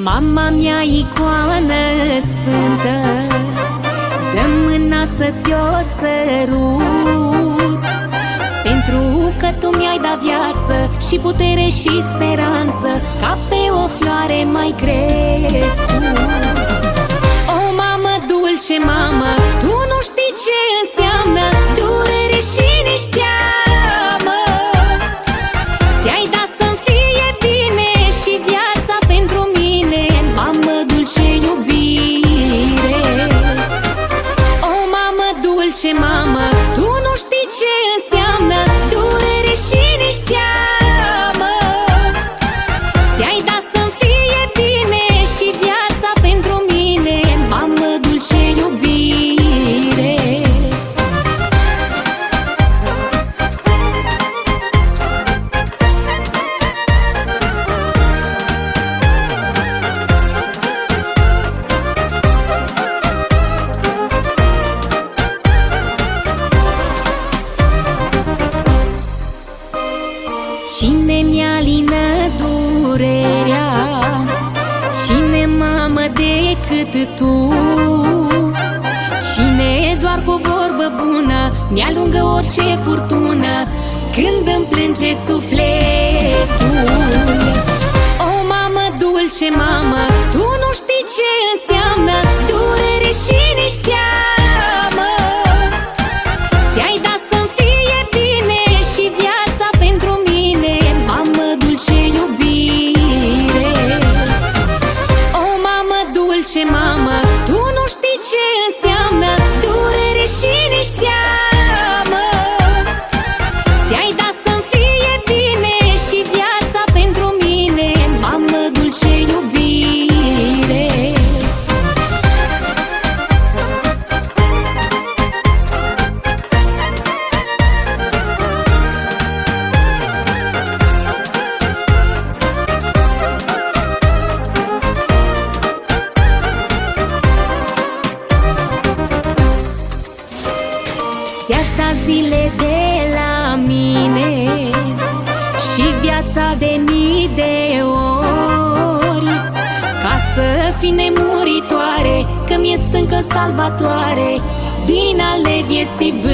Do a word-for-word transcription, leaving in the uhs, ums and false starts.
Mama mea, icoană sfântă, dă mâna să-ți o sărut, pentru că tu mi-ai dat viață și putere și speranță, ca pe o floare mai crescut. O mamă dulce, mamă, tu nu știi ce înseamnă durere și nici teamă. Ți-ai dat să-mi fie bine și viața pentru mine, mamă dulce iubire. O mamă dulce, mamă, tu nu știi ce înseamnă durere și nici teamă. Ți-ai dat să-mi fie bine și viața pentru mine, mamă dulce iubire. Cine mi-alină durerea? Cine, mamă, decât tu? Cine doar cu vorbă bună mi-alungă orice furtună când îmi plânge sufletul? O mamă dulce, mamă, tu nu știi ce înseamnă durere și nici teamă. Ți-ai dat să-mi fie bine și viața pentru mine, mamă dulce iubire. O mamă dulce, mamă, tu nu știi ce înseamnă durere și nici teamă. Ți-ai dat să-mi fie bine și viața pentru mine, mamă dulce iubire. Ți-aș da zile de la mine și viața de mii de ori, ca să fii nemuritoare, că mi-e stâncă salvatoare din ale vieții vânt.